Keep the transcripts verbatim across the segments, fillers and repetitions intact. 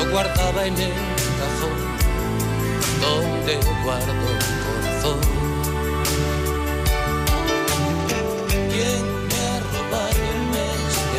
guardaba en el cajón donde guardo el corazón. ¿Quién me ha robado el mes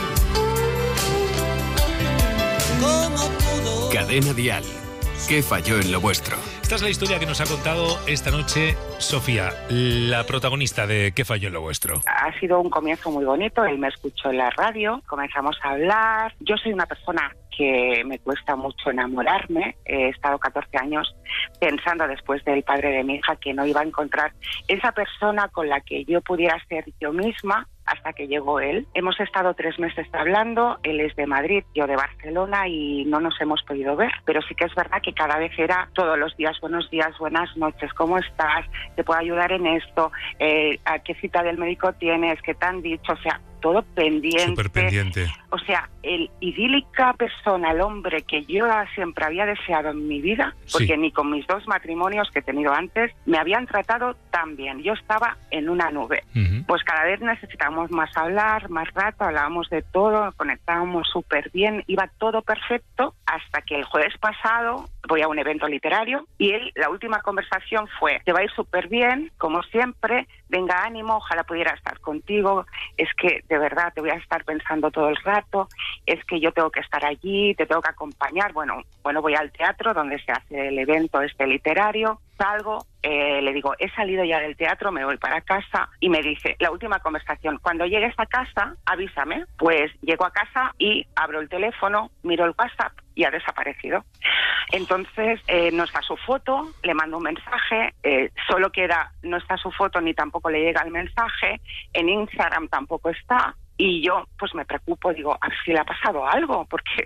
de abril? ¿Cómo pudo? Cadena Dial. ¿Qué falló en lo vuestro? Esta es la historia que nos ha contado esta noche Sofía, la protagonista de ¿Qué falló en lo vuestro? Ha sido un comienzo muy bonito. Él me escuchó en la radio, comenzamos a hablar. Yo soy una persona que me cuesta mucho enamorarme. He estado catorce años pensando, después del padre de mi hija, que no iba a encontrar esa persona con la que yo pudiera ser yo misma, hasta que llegó él. Hemos estado tres meses hablando, él es de Madrid, yo de Barcelona, y no nos hemos podido ver, pero sí que es verdad que cada vez era todos los días, buenos días, buenas noches, ¿cómo estás? ¿Te puedo ayudar en esto? Eh, ¿A qué cita del médico tienes? ¿Qué te han dicho? O sea, todo pendiente. Súper pendiente. O sea, el idílica persona, el hombre que yo siempre había deseado en mi vida, porque sí, ni con mis dos matrimonios que he tenido antes me habían tratado tan bien. Yo estaba en una nube. Uh-huh. Pues cada vez necesitábamos más hablar, más rato, hablábamos de todo, conectábamos súper bien, iba todo perfecto, hasta que el jueves pasado voy a un evento literario y él, la última conversación fue: te va a ir súper bien, como siempre, venga, ánimo, ojalá pudiera estar contigo, es que de verdad te voy a estar pensando todo el rato, es que yo tengo que estar allí, te tengo que acompañar. Bueno, bueno, voy al teatro donde se hace el evento este literario, salgo, eh, le digo, he salido ya del teatro, me voy para casa, y me dice, la última conversación, cuando llegues a casa, avísame. Pues llego a casa y abro el teléfono, miro el WhatsApp y ha desaparecido. Entonces, eh, no está su foto, le mando un mensaje, eh, solo queda, no está su foto ni tampoco le llega el mensaje, en Instagram tampoco está. Y yo, pues me preocupo, digo, a ver si le ha pasado algo, porque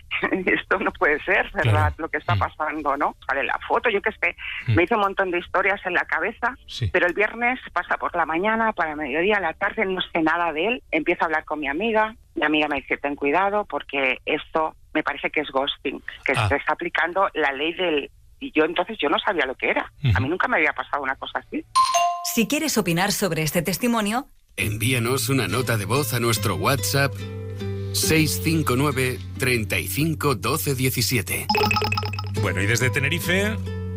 esto no puede ser, ¿verdad? Claro. Lo que está pasando, ¿no? Sale la foto, yo qué sé. Mm. Me hizo un montón de historias en la cabeza, sí, pero el viernes pasa por la mañana, para el mediodía, a la tarde, no sé nada de él. Empiezo a hablar con mi amiga, mi amiga me dice, ten cuidado, porque esto me parece que es ghosting, que ah. se está aplicando la ley del... Y yo entonces yo no sabía lo que era. Uh-huh. A mí nunca me había pasado una cosa así. Si quieres opinar sobre este testimonio, envíanos una nota de voz a nuestro WhatsApp seis cinco nueve, treinta y cinco, doce, diecisiete. Bueno, y desde Tenerife,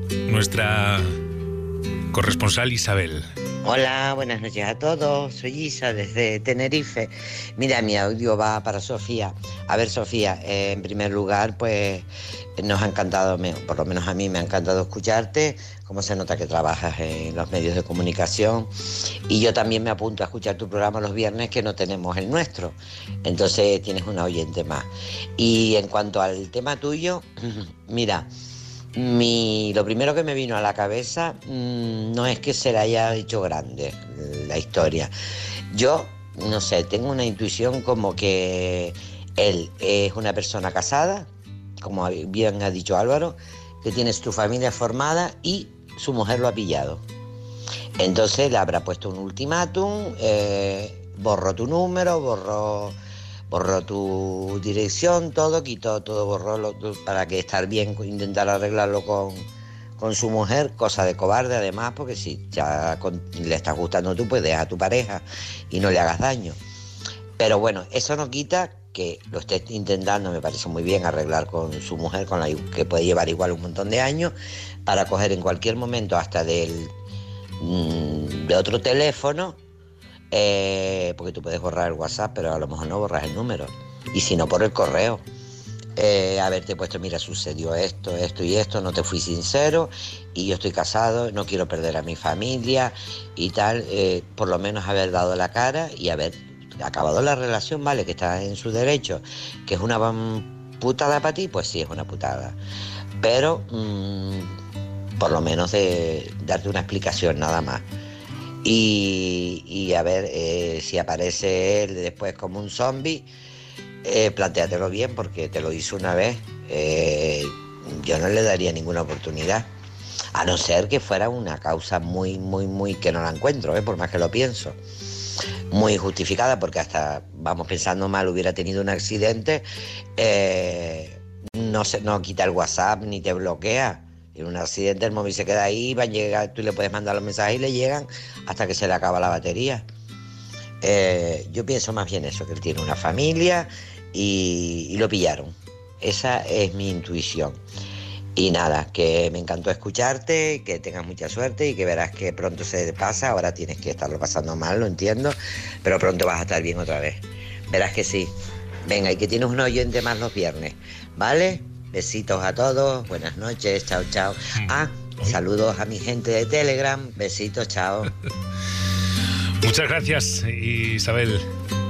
nuestra corresponsal Isabel. Hola, buenas noches a todos. Soy Isa desde Tenerife. Mira, mi audio va para Sofía. A ver, Sofía, eh, en primer lugar, pues nos ha encantado, por lo menos a mí me ha encantado escucharte, cómo se nota que trabajas en los medios de comunicación, y yo también me apunto a escuchar tu programa los viernes, que no tenemos el nuestro, entonces tienes una oyente más. Y en cuanto al tema tuyo, mira, mi, lo primero que me vino a la cabeza mmm, no es que se le haya hecho grande la historia. Yo, no sé, tengo una intuición como que él es una persona casada, como bien ha dicho Álvaro, que tienes tu familia formada y su mujer lo ha pillado. Entonces le habrá puesto un ultimátum, eh, borró tu número, borró, borró tu dirección, todo, quitó todo, borró lo, para que estar bien, intentar arreglarlo con, con su mujer, cosa de cobarde además, porque si ya con, le estás gustando tú, pues deja a tu pareja y no le hagas daño. Pero bueno, eso no quita que lo esté intentando, me parece muy bien, arreglar con su mujer, con la que puede llevar igual un montón de años, para coger en cualquier momento hasta del mmm, de otro teléfono, eh, porque tú puedes borrar el WhatsApp, pero a lo mejor no borras el número, y si no, por el correo, eh, haberte puesto, mira, sucedió esto, esto y esto, no te fui sincero, y yo estoy casado, no quiero perder a mi familia y tal, eh, por lo menos haber dado la cara y haber acabado la relación, vale, que está en su derecho, que es una putada para ti, pues sí, es una putada, pero mmm, por lo menos de darte una explicación nada más, y, y a ver, eh, si aparece él después como un zombie, eh, plantéatelo bien, porque te lo hizo una vez, eh, yo no le daría ninguna oportunidad, a no ser que fuera una causa muy, muy, muy, que no la encuentro, eh, por más que lo pienso, muy justificada, porque hasta, vamos pensando mal, hubiera tenido un accidente, eh, no se, no quita el WhatsApp ni te bloquea. En un accidente el móvil se queda ahí, van a llegar, tú le puedes mandar los mensajes y le llegan hasta que se le acaba la batería. Eh, yo pienso más bien eso, que él tiene una familia y, y lo pillaron. Esa es mi intuición. Y nada, que me encantó escucharte, que tengas mucha suerte y que verás que pronto se te pasa. Ahora tienes que estarlo pasando mal, lo entiendo, pero pronto vas a estar bien otra vez. Verás que sí. Venga, y que tienes un oyente más los viernes, ¿vale? Besitos a todos, buenas noches, chao, chao. Ah, saludos a mi gente de Telegram, besitos, chao. Muchas gracias, Isabel.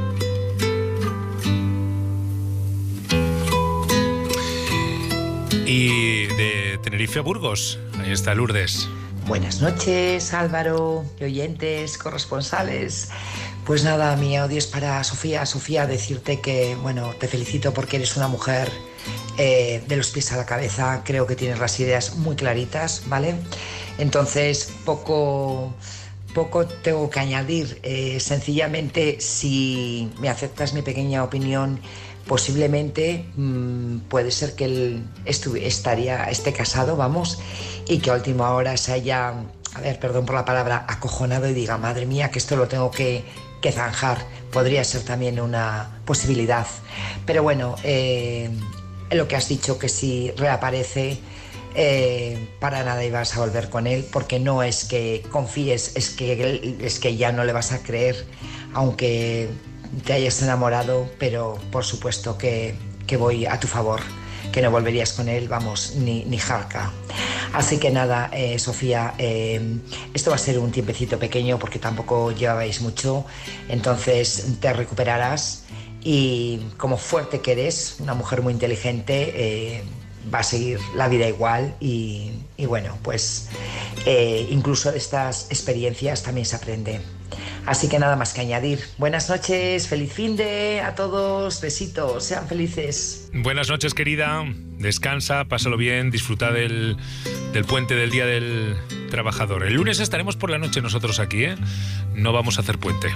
Y de Tenerife a Burgos, ahí está Lourdes. Buenas noches, Álvaro, y oyentes, corresponsales. Pues nada, mi audio es para Sofía. Sofía, decirte que, bueno, te felicito porque eres una mujer eh, de los pies a la cabeza. Creo que tienes las ideas muy claritas, ¿vale? Entonces, poco, poco tengo que añadir. Eh, sencillamente, si me aceptas mi pequeña opinión, posiblemente mmm, puede ser que él estu- estaría, esté casado, vamos, y que a última hora se haya, a ver, perdón por la palabra, acojonado y diga, madre mía, que esto lo tengo que, que zanjar. Podría ser también una posibilidad. Pero bueno, eh, lo que has dicho, que si reaparece, eh, para nada ibas a volver con él, porque no es que confíes, es que, es que ya no le vas a creer, aunque te hayas enamorado, pero por supuesto que, que voy a tu favor, que no volverías con él, vamos, ni, ni jarca. Así que nada, eh, Sofía, eh, esto va a ser un tiempecito pequeño porque tampoco llevabais mucho, entonces te recuperarás y como fuerte que eres, una mujer muy inteligente, eh, va a seguir la vida igual y, y bueno, pues eh, incluso de estas experiencias también se aprende. Así que nada más que añadir. Buenas noches, feliz finde a todos, besitos, sean felices. Buenas noches, querida, descansa, pásalo bien, disfruta del, del puente del Día del Trabajador. El lunes estaremos por la noche nosotros aquí, ¿eh? No vamos a hacer puente.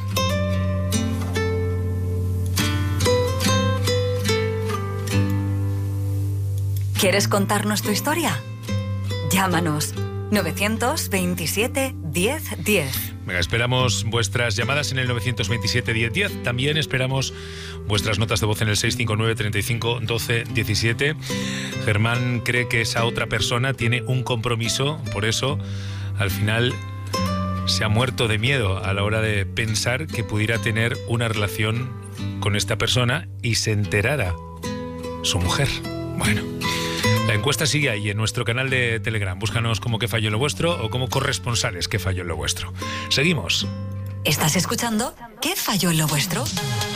¿Quieres contarnos tu historia? Llámanos novecientos veintisiete diez diez. Venga, esperamos vuestras llamadas en el novecientos veintisiete diez diez. También esperamos vuestras notas de voz en el seiscientos cincuenta y nueve, treinta y cinco, doce, diecisiete. Germán cree que esa otra persona tiene un compromiso, por eso al final se ha muerto de miedo a la hora de pensar que pudiera tener una relación con esta persona y se enterara su mujer. Bueno, la encuesta sigue ahí en nuestro canal de Telegram. Búscanos como Que Falló en lo Vuestro o como corresponsales Que Falló en lo Vuestro. Seguimos. ¿Estás escuchando ¿Qué falló en lo vuestro?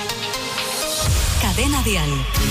Cadena Dial.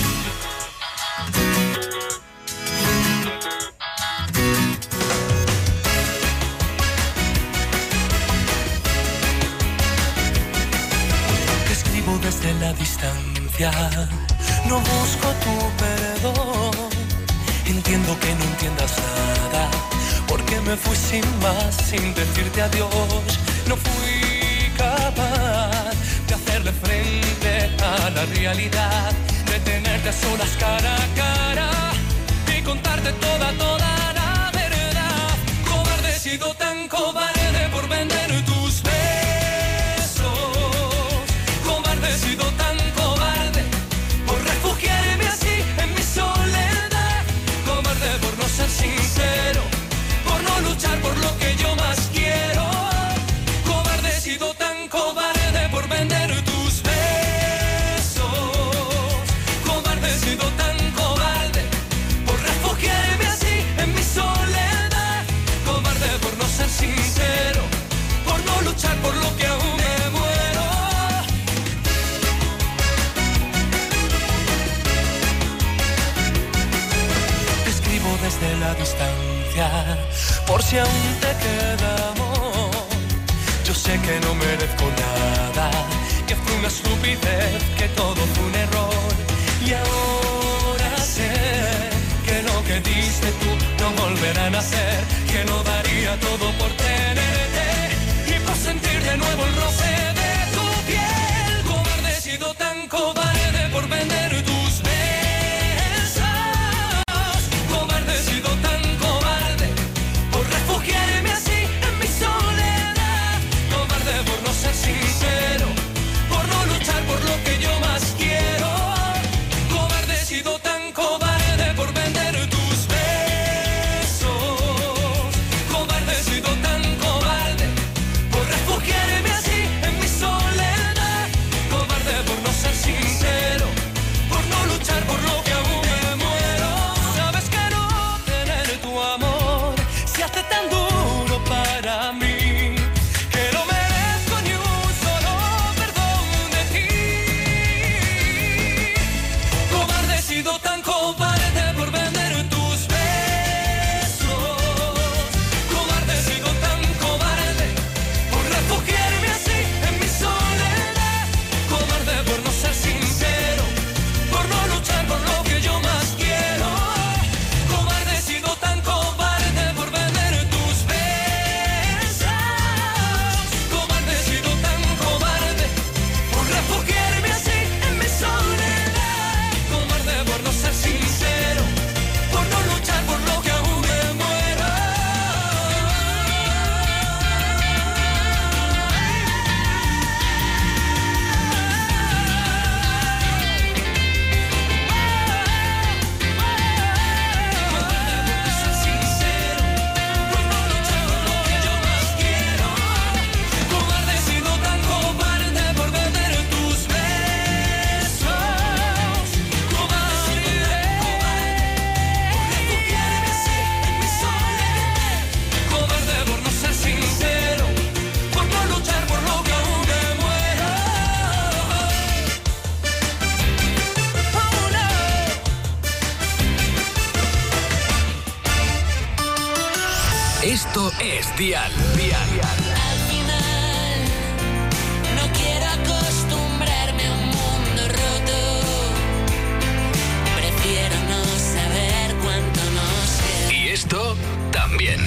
Te escribo desde la distancia, no busco tu perdón. Entiendo que no entiendas nada, porque me fui sin más, sin decirte adiós. No fui capaz de hacerle frente a la realidad, de tenerte a solas cara a cara y contarte toda, toda la verdad. Cobarde, he sido tan cobarde por vender tus besos. Cobarde, he sido tan cobarde por refugiarme así en mi soledad. Cobarde por no ser sincero, por no luchar por lo que yo más quiero. Cobarde, he sido tan cobarde por vender tus besos. Cobarde, he sido tan cobarde por refugiarme así en mi soledad. Cobarde por no ser sincero, por no luchar por lo que aún me muero. Te escribo desde la distancia, por si aún te queda amor. Yo sé que no merezco nada, que fue una estupidez, que todo fue un error. Y ahora sé que lo que diste tú no volverá a nacer, que lo daría todo por tenerte y por sentir de nuevo el roce de tu piel. Cobarde, he sido tan cobarde por vender tus besos. Cobarde, he sido tan cobarde por refugiarme así en mi soledad. Cobarde por no ser sincero, por no luchar por lo que yo más quiero. Cobarde, he cobarde por vender tus besos. Cobarde, he sido tan cobarde por refugiarme así en mi soledad. Cobarde por no ser sincero, por no luchar por lo que aún me muero. Sabes que no tener tu amor se hace tan duro para mí. Tan cobarde por vender tus besos. Cobarde, he sido tan cobarde por refugiarme así en mi soledad. Cobarde por no ser sincero, por no luchar por lo que yo más quiero. Cobarde, he sido tan cobarde por vender tus besos. Cobarde, he sido tan cobarde por refugiarme así en mi soledad. Por no ser sincero, por no luchar por lo que aún me muero. Por no ser sincero, por no luchar por lo que yo más quiero. Cobarde, he sido tan cobarde por vender tus besos. Sincero, por no luchar por lo que aún me muero. Oh, no. Esto es Dial. Dial. Al final, no quiero acostumbrarme a un mundo roto. Prefiero no saber cuánto nos queda. Y esto también.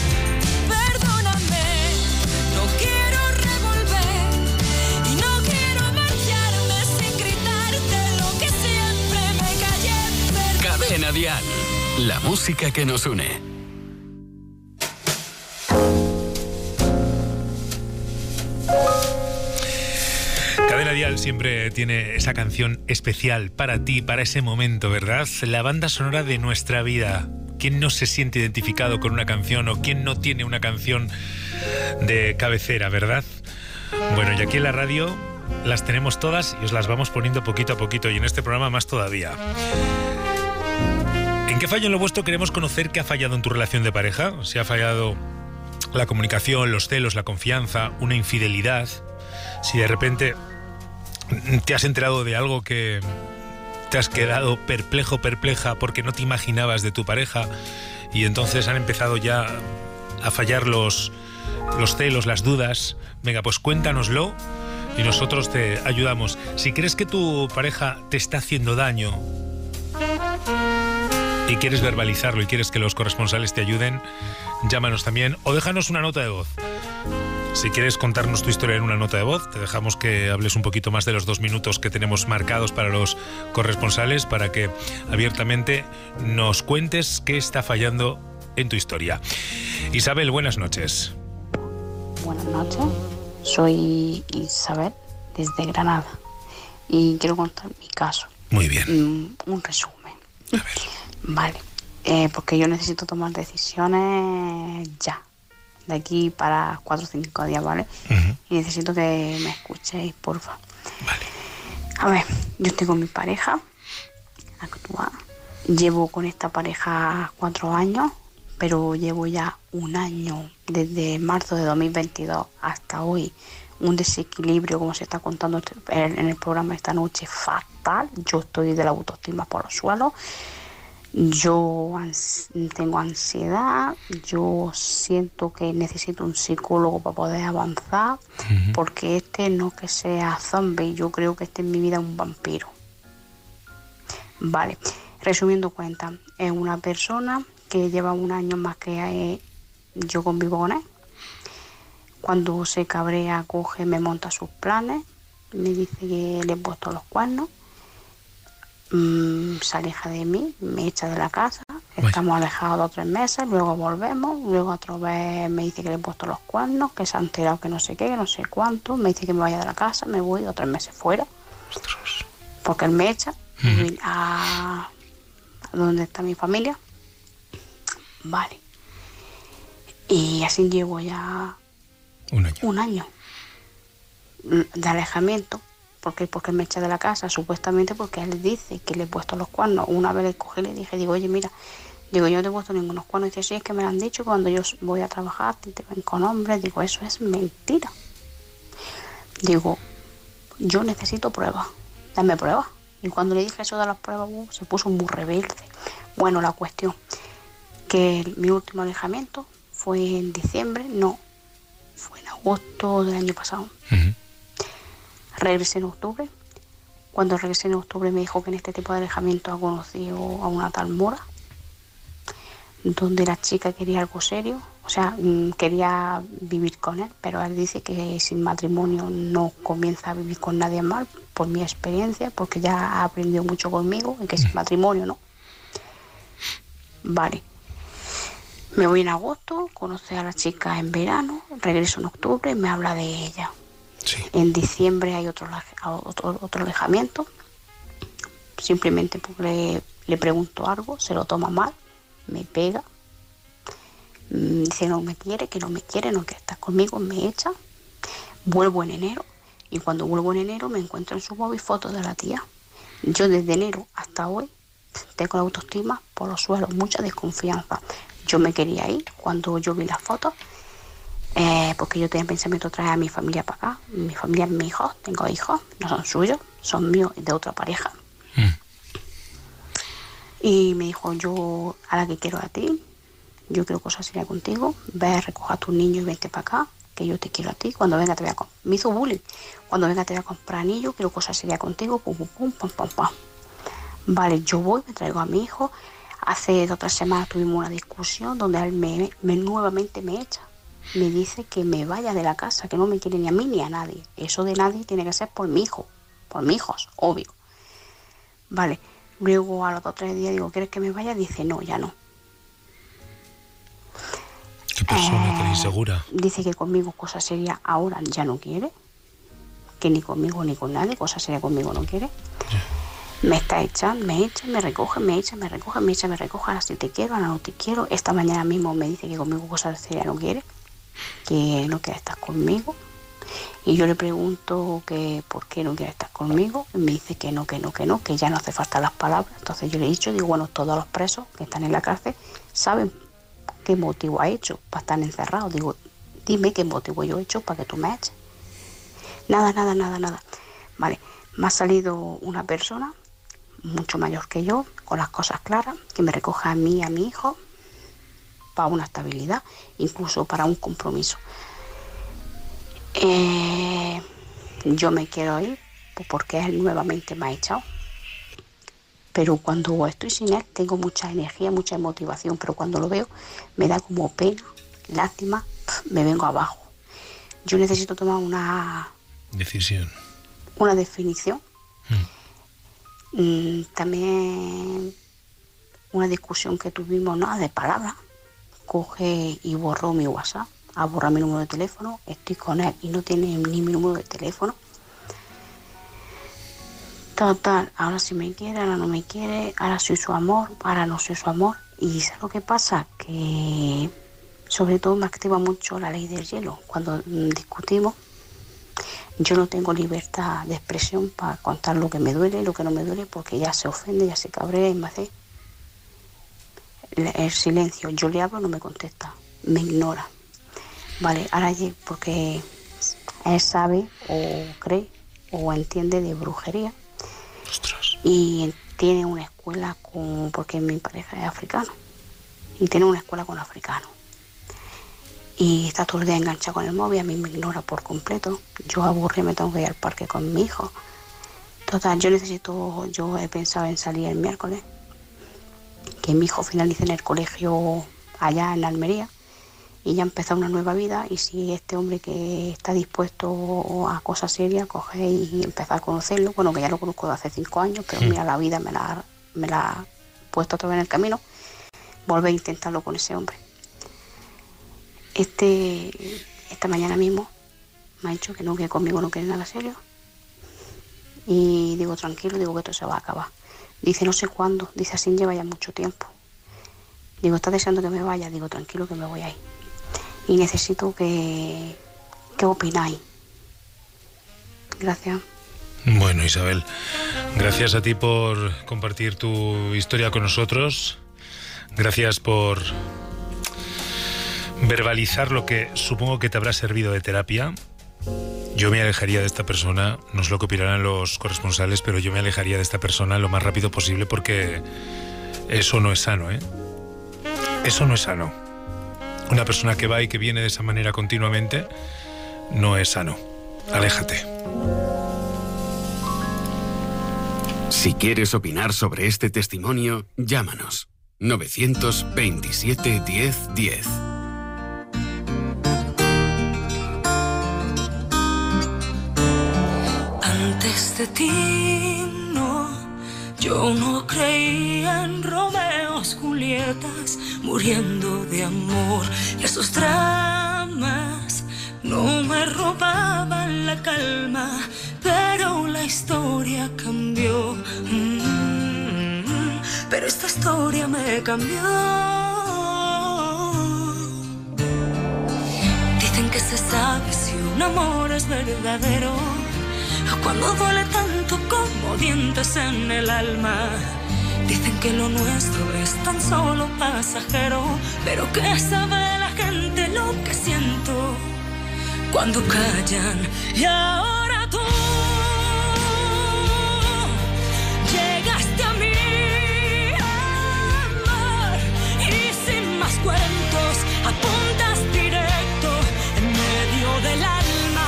Cadena Dial, la música que nos une. Cadena Dial siempre tiene esa canción especial para ti, para ese momento, ¿verdad? La banda sonora de nuestra vida. ¿Quién no se siente identificado con una canción o quién no tiene una canción de cabecera, verdad? Bueno, y aquí en la radio las tenemos todas y os las vamos poniendo poquito a poquito, y en este programa más todavía. ¿En qué fallo en lo vuestro queremos conocer qué ha fallado en tu relación de pareja? Si ha fallado la comunicación, los celos, la confianza, una infidelidad. Si de repente te has enterado de algo que te has quedado perplejo, perpleja porque no te imaginabas de tu pareja y entonces han empezado ya a fallar los, los celos, las dudas. Venga, pues cuéntanoslo y nosotros te ayudamos. Si crees que tu pareja te está haciendo daño y quieres verbalizarlo y quieres que los corresponsales te ayuden, llámanos también o déjanos una nota de voz. Si quieres contarnos tu historia en una nota de voz, te dejamos que hables un poquito más de los dos minutos que tenemos marcados para los corresponsales, para que abiertamente nos cuentes qué está fallando en tu historia. Isabel, buenas noches. Buenas noches, soy Isabel desde Granada y quiero contar mi caso. Muy bien. Un, un resumen. A ver. Vale, eh, porque yo necesito tomar decisiones ya. De aquí para cuatro o cinco días, ¿vale? Uh-huh. Y necesito que me escuchéis, porfa. Vale. A ver, yo estoy con mi pareja actual. Llevo con esta pareja cuatro años, pero llevo ya un año, desde marzo de dos mil veintidós hasta hoy, un desequilibrio, como se está contando en el programa esta noche, fatal. Yo estoy de la autoestima por los suelos. Yo ans- tengo ansiedad, yo siento que necesito un psicólogo para poder avanzar, uh-huh. porque este no que sea zombie, yo creo que este en mi vida es un vampiro. Vale, resumiendo cuentas, es una persona que lleva un año más que eh, yo convivo con él. Cuando se cabrea, coge, me monta sus planes, me dice que le he puesto los cuernos. Se aleja de mí, me echa de la casa, estamos alejados dos o tres meses, luego volvemos, luego otra vez me dice que le he puesto los cuernos, que se ha enterado que no sé qué, que no sé cuánto, me dice que me vaya de la casa, me voy dos o tres meses fuera, porque él me echa, uh-huh. a, donde está mi familia. Vale. Y así llevo ya un año. Un año de alejamiento. ¿Por qué? Porque me echa de la casa, supuestamente porque él dice que le he puesto los cuernos. Una vez le cogí y le dije, digo, oye, mira, digo, yo no te he puesto ningunos cuernos. Y dice, sí, es que me lo han dicho, cuando yo voy a trabajar te ven con hombres. Digo, eso es mentira. Digo, yo necesito pruebas, dame pruebas. Y cuando le dije eso de las pruebas, uh, se puso muy rebelde. Bueno, la cuestión, que el, mi último alejamiento fue en diciembre, no, fue en agosto del año pasado. Uh-huh. Regresé en octubre. Cuando regresé en octubre me dijo que en este tipo de alejamiento ha conocido a una tal Mora, donde la chica quería algo serio, o sea, quería vivir con él, pero él dice que sin matrimonio no comienza a vivir con nadie más, por mi experiencia, porque ya ha aprendido mucho conmigo, y que sin matrimonio no. Vale. Me voy en agosto, conocí a la chica en verano, regreso en octubre y me habla de ella. Sí. En diciembre hay otro, otro, otro alejamiento, simplemente porque le, le pregunto algo, se lo toma mal, me pega, dice no me quiere, que no me quiere, no quiere estar conmigo, me echa. Vuelvo en enero y cuando vuelvo en enero me encuentro en su móvil fotos de la tía. Yo desde enero hasta hoy tengo la autoestima por los suelos, mucha desconfianza. Yo me quería ir cuando yo vi las fotos, eh, porque yo tenía pensamiento de traer a mi familia para acá. Mi familia es mi hijo, tengo hijos, no son suyos, son míos y de otra pareja. Mm. Y me dijo, yo a la que quiero a ti, yo quiero cosas serias contigo, ve a recoger a tus niños y vente para acá, que yo te quiero a ti, cuando venga te voy a comprar, me hizo bullying, cuando venga te voy a comprar anillo, quiero cosas serias contigo, pum, pum, pum, pum, pum, pum. Vale, yo voy, me traigo a mi hijo, hace dos o tres semanas tuvimos una discusión donde él me, me nuevamente me echa, me dice que me vaya de la casa, que no me quiere ni a mí ni a nadie, eso de nadie tiene que ser por mi hijo, por mis hijos, obvio. Vale, luego a los dos o tres días digo, ¿quieres que me vaya? Dice, no, ya no. ¿Qué persona eh, tan insegura? Dice que conmigo cosas serias ahora ya no quiere, que ni conmigo ni con nadie, cosas serias conmigo no quiere. Yeah. Me está echando, me echa, me recoge, me echa, me recoge, me echa, me recoge, ahora sí te quiero, ahora no te quiero. Esta mañana mismo me dice que conmigo cosas serias no quiere, que no quiere estar conmigo. Y yo le pregunto que por qué no quiere estar conmigo, y me dice que no, que no, que no, que ya no hace falta las palabras. Entonces yo le he dicho, digo, bueno, todos los presos que están en la cárcel saben qué motivo ha hecho para estar encerrados. Digo, dime qué motivo yo he hecho para que tú me eches. Nada, nada, nada, nada. Vale, me ha salido una persona mucho mayor que yo, con las cosas claras, que me recoja a mí y a mi hijo para una estabilidad, incluso para un compromiso. Eh, yo me quiero ir porque él nuevamente me ha echado. Pero cuando estoy sin él tengo mucha energía, mucha motivación, pero cuando lo veo me da como pena, lástima, me vengo abajo. Yo necesito tomar una decisión, una definición. Mm. Mm, también una discusión que tuvimos, nada de palabras, coge y borró mi WhatsApp, ha borrado mi número de teléfono, estoy con él y no tiene ni mi número de teléfono. Total, ahora sí me quiere, ahora no me quiere, ahora soy su amor, ahora no soy su amor. Y ¿sabes lo que pasa? Que sobre todo me activa mucho la ley del hielo. Cuando discutimos, yo no tengo libertad de expresión para contar lo que me duele y lo que no me duele, porque ya se ofende, ya se cabrea y me hace el silencio. Yo le hablo, no me contesta, me ignora. Vale, ahora porque él sabe o cree o entiende de brujería. Ostras. Y tiene una escuela con, porque mi pareja es africano, y tiene una escuela con africanos. Y está todo el día enganchado con el móvil, a mí me ignora por completo. Yo aburrido me tengo que ir al parque con mi hijo. Total, yo necesito, yo he pensado en salir el miércoles, que mi hijo finalice en el colegio allá en Almería y ya empezar una nueva vida. Y si este hombre que está dispuesto a cosas serias, coge y empezar a conocerlo, bueno, que ya lo conozco de hace cinco años, pero sí. Mira, la vida me la, me la ha puesto otra vez en el camino, volver a intentarlo con ese hombre. Este, esta mañana mismo me ha dicho que no, que conmigo no quiere nada serio. Y digo, tranquilo, digo que esto se va a acabar. Dice, no sé cuándo. Dice, así lleva ya mucho tiempo. Digo, ¿estás deseando que me vaya? Digo, tranquilo que me voy a ir. Y necesito que... ¿Qué opináis? Gracias. Bueno, Isabel, gracias a ti por compartir tu historia con nosotros. Gracias por verbalizar lo que supongo que te habrá servido de terapia. Yo me alejaría de esta persona, no sé lo que opinarán los corresponsales, pero yo me alejaría de esta persona lo más rápido posible porque eso no es sano, ¿eh? Eso no es sano. Una persona que va y que viene de esa manera continuamente no es sano. Aléjate. Si quieres opinar sobre este testimonio, llámanos. novecientos veintisiete diez diez. Antes de ti, no, yo no creía en Romeos, Julietas, muriendo de amor. Y esos dramas no me robaban la calma, pero la historia cambió. Mm-hmm. Pero esta historia me cambió. Dicen que se sabe si un amor es verdadero cuando duele tanto como dientes en el alma. Dicen que lo nuestro es tan solo pasajero, pero que sabe la gente lo que siento cuando callan. Y ahora tú llegaste a mí, amor, y sin más cuentos apuntas directo en medio del alma.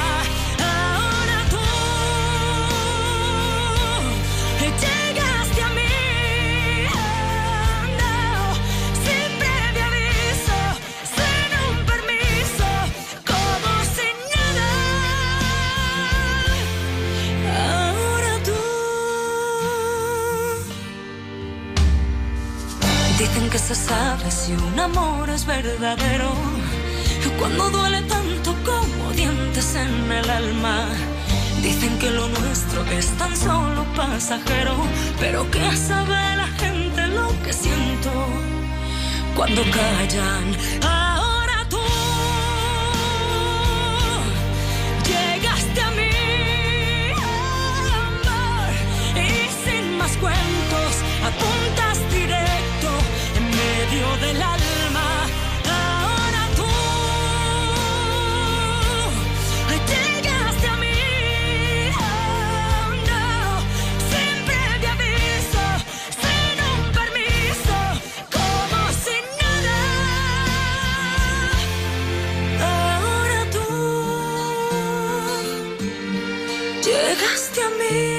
Llegaste a mí, oh, no, sin previo aviso, sin un permiso, como sin nada. Ahora tú. Dicen que se sabe si un amor es verdadero cuando duele tanto como dientes en el alma. Dicen que lo nuestro es tan solo pasajero, pero que sabe la gente lo que siento cuando callan. Ahora tú llegaste a mí, amor, y sin más cuentos apuntas directo en medio del alma. Llegaste a mí.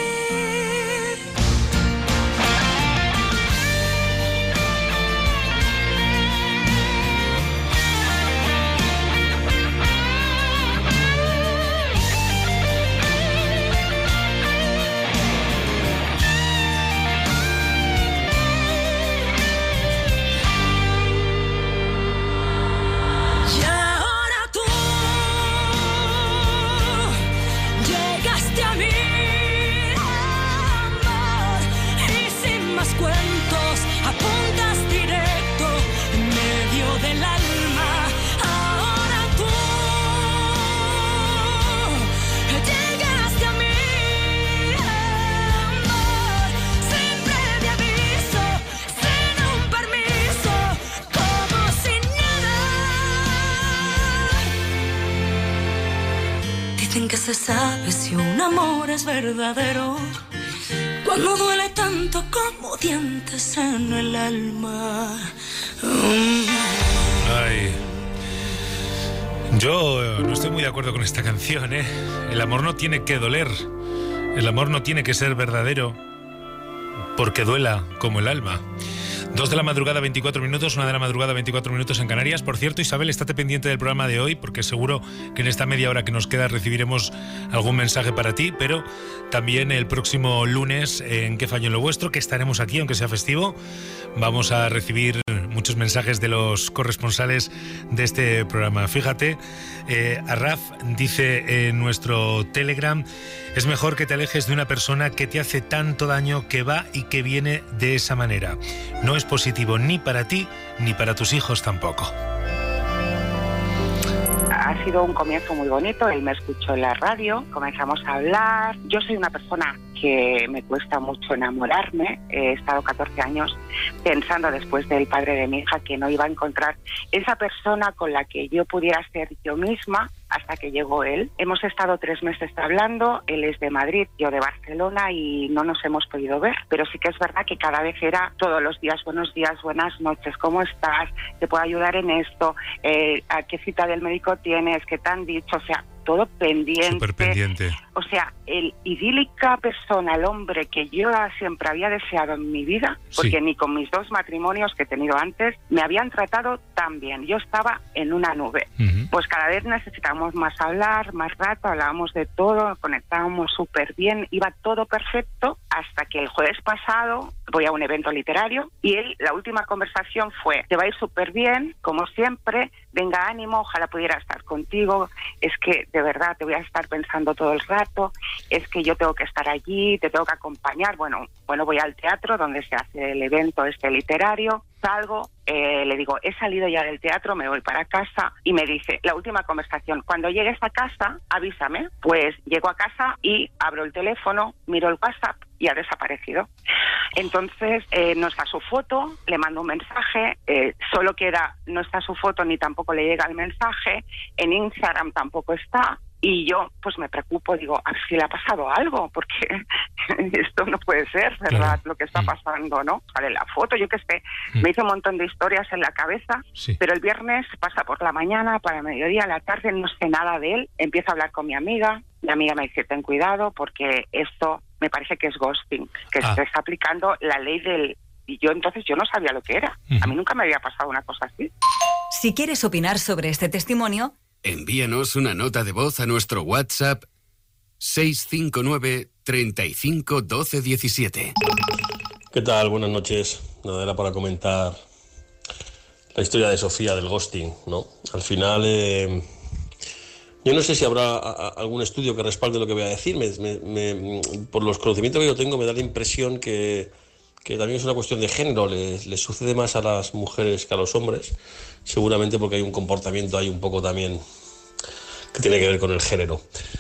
Que se sabe si un amor es verdadero cuando duele tanto como dientes en el alma. Mm. Ay, yo no estoy muy de acuerdo con esta canción, ¿eh? El amor no tiene que doler, el amor no tiene que ser verdadero porque duela como el alma. Dos de la madrugada, veinticuatro minutos, una de la madrugada, veinticuatro minutos en Canarias. Por cierto, Isabel, estate pendiente del programa de hoy, porque seguro que en esta media hora que nos queda recibiremos algún mensaje para ti, pero también el próximo lunes en ¿Qué falló en lo vuestro?, que estaremos aquí, aunque sea festivo, vamos a recibir muchos mensajes de los corresponsales de este programa. Fíjate, eh, Arraf dice en nuestro Telegram: es mejor que te alejes de una persona que te hace tanto daño, que va y que viene de esa manera. No es positivo ni para ti ni para tus hijos tampoco. Ha sido un comienzo muy bonito. Él me escuchó en la radio, comenzamos a hablar. Yo soy una persona que me cuesta mucho enamorarme. He estado catorce años pensando, después del padre de mi hija, que no iba a encontrar esa persona con la que yo pudiera ser yo misma, hasta que llegó él. Hemos estado tres meses hablando, él es de Madrid, yo de Barcelona, y no nos hemos podido ver, pero sí que es verdad que cada vez era todos los días: buenos días, buenas noches, ¿cómo estás? ¿Te puedo ayudar en esto? Eh, ¿A qué cita del médico tienes? ¿Qué te han dicho? O sea, todo pendiente. Súper pendiente. O sea, el idílica persona, el hombre que yo siempre había deseado en mi vida, porque sí, ni con mis dos matrimonios que he tenido antes me habían tratado tan bien. Yo estaba en una nube. Uh-huh. Pues cada vez necesitábamos más hablar, más rato, hablábamos de todo, conectábamos súper bien, iba todo perfecto, hasta que el jueves pasado voy a un evento literario y él, la última conversación fue: te va a ir súper bien, como siempre, venga, ánimo, ojalá pudiera estar contigo, es que de verdad te voy a estar pensando todo el rato, es que yo tengo que estar allí, te tengo que acompañar. Bueno, bueno, voy al teatro donde se hace el evento este literario, salgo, eh, le digo, he salido ya del teatro, me voy para casa, y me dice, la última conversación: cuando llegues a casa, avísame. Pues llego a casa y abro el teléfono, miro el WhatsApp y ha desaparecido. Entonces, eh, no está su foto, le mando un mensaje, eh, solo queda, no está su foto ni tampoco le llega el mensaje, en Instagram tampoco está. Y yo, pues me preocupo, digo, a ver si le ha pasado algo, porque esto no puede ser, ¿verdad? Claro. Lo que está pasando, ¿no? Sale la foto, yo qué sé. Mm. Me hizo un montón de historias en la cabeza, sí, pero el viernes pasa por la mañana, para el mediodía, a la tarde, no sé nada de él. Empiezo a hablar con mi amiga, mi amiga me dice, ten cuidado, porque esto me parece que es ghosting, que ah. se está aplicando la ley del... Y yo entonces yo no sabía lo que era. Uh-huh. A mí nunca me había pasado una cosa así. Si quieres opinar sobre este testimonio, envíanos una nota de voz a nuestro WhatsApp seis cinco nueve, treinta y cinco, doce diecisiete. ¿Qué tal? Buenas noches. Nada, era para comentar la historia de Sofía del ghosting, ¿no? Al final, eh, yo no sé si habrá a, a, algún estudio que respalde lo que voy a decir. Me, me, me, por los conocimientos que yo tengo, me da la impresión que, que también es una cuestión de género. Le, le sucede más a las mujeres que a los hombres, seguramente porque hay un comportamiento ahí un poco también que tiene que ver con el género.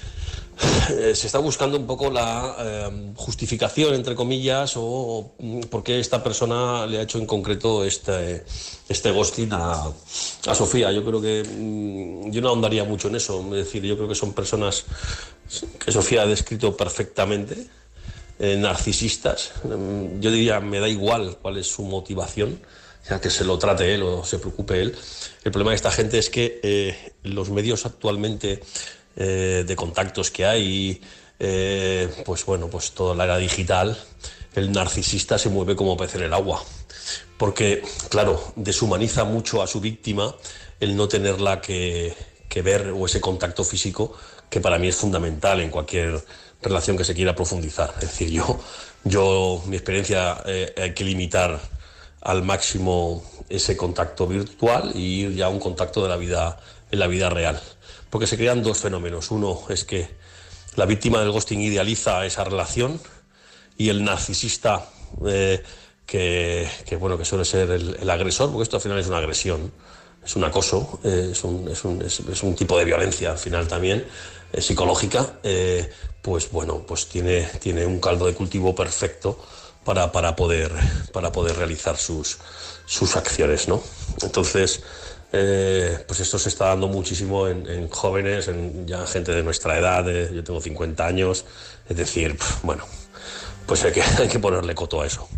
Eh, se está buscando un poco la eh, justificación, entre comillas, o, o por qué esta persona le ha hecho en concreto este, este ghosting a, a Sofía. Yo creo que mmm, yo no ahondaría mucho en eso. Es decir, yo creo que son personas que Sofía ha descrito perfectamente, eh, narcisistas. Eh, yo diría, me da igual cuál es su motivación, ya que se lo trate él o se preocupe él. El problema de esta gente es que eh, los medios actualmente eh, de contactos que hay, eh, pues bueno, pues toda la era digital, el narcisista se mueve como pez en el agua. Porque, claro, deshumaniza mucho a su víctima el no tenerla que, que ver, o ese contacto físico que para mí es fundamental en cualquier relación que se quiera profundizar. Es decir, yo, yo mi experiencia, eh, hay que limitar al máximo ese contacto virtual y ir ya a un contacto de la vida, en la vida real. Porque se crean dos fenómenos. Uno es que la víctima del ghosting idealiza esa relación, y el narcisista, eh, que, que, bueno, que suele ser el, el agresor, porque esto al final es una agresión, es un acoso, eh, es, un, es, un, es, es un tipo de violencia al final también, eh, psicológica, eh, pues bueno, pues tiene, tiene un caldo de cultivo perfecto para, para, poder, para poder realizar sus, sus acciones, ¿no? Entonces, eh, pues esto se está dando muchísimo en, en jóvenes, en ya gente de nuestra edad, de, yo tengo cincuenta años, es decir, bueno, pues hay que, hay que ponerle coto a eso.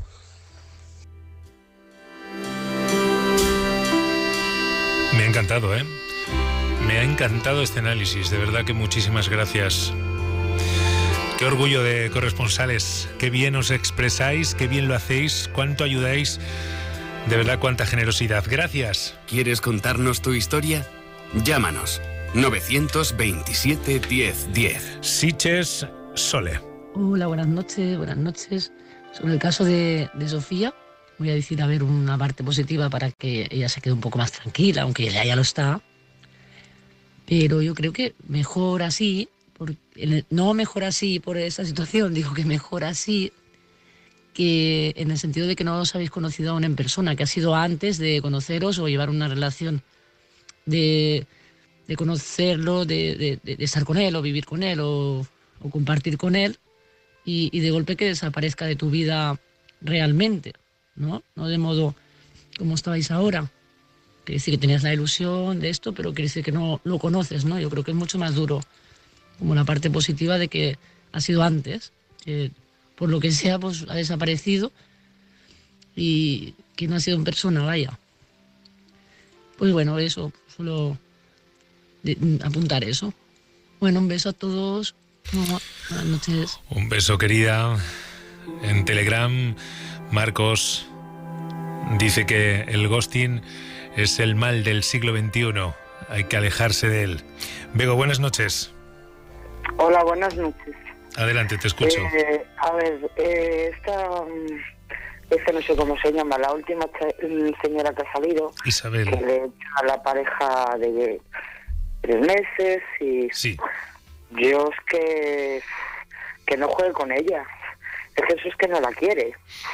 Me ha encantado, ¿eh? Me ha encantado este análisis, de verdad que muchísimas gracias. Qué orgullo de corresponsales, qué bien os expresáis, qué bien lo hacéis, cuánto ayudáis De verdad, cuánta generosidad. Gracias. ¿Quieres contarnos tu historia? Llámanos. novecientos veintisiete diez diez. Siches Sole. Hola, buenas noches, buenas noches. Sobre el caso de, de Sofía, voy a decir, a ver, una parte positiva para que ella se quede un poco más tranquila, aunque ella ya lo está. Pero yo creo que mejor así, por, no mejor así por esa situación, digo que mejor así, que en el sentido de que no os habéis conocido aún en persona, que ha sido antes de conoceros o llevar una relación de, de conocerlo, de, de, de estar con él o vivir con él o, o compartir con él, y, y de golpe que desaparezca de tu vida realmente, ¿no? No de modo como estabais ahora. Quiere decir que tenías la ilusión de esto, pero quiere decir que no lo conoces, ¿no? Yo creo que es mucho más duro, como la parte positiva de que ha sido antes, que por lo que sea, pues ha desaparecido y que no ha sido en persona, vaya. Pues bueno, eso, solo de, apuntar eso. Bueno, un beso a todos. Buenas noches. Un beso, querida. En Telegram, Marcos dice que el ghosting es el mal del siglo veintiuno. Hay que alejarse de él. Bego, buenas noches. Hola, buenas noches. Adelante, te escucho. Eh, a ver, eh, esta, esta no sé cómo se llama, la última señora que ha salido. Isabel. Que le echa a la pareja de tres meses y... Sí. Yo es que... que no juegue con ella. Es que eso es que no la quiere.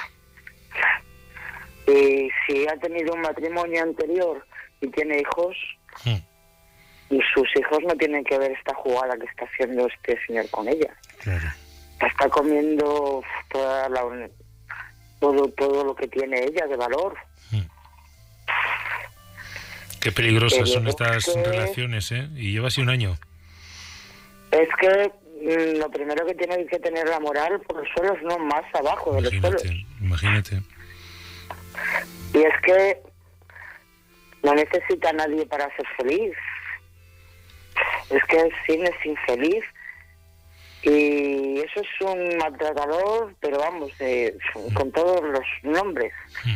Y si ha tenido un matrimonio anterior y tiene hijos... Hmm. Y sus hijos no tienen que ver esta jugada que está haciendo este señor con ella. Claro. Está comiendo toda la, todo todo lo que tiene ella de valor. Mm. Qué peligrosas Pero son estas que, relaciones, ¿eh? Y lleva así un año. Es que mm, lo primero que tiene que tener la moral por los suelos, no más abajo de Imagínate, los suelos. Imagínate. Y es que no necesita a nadie para ser feliz. Es que el cine es infeliz y eso es un maltratador, pero vamos, eh, con todos los nombres. Mm.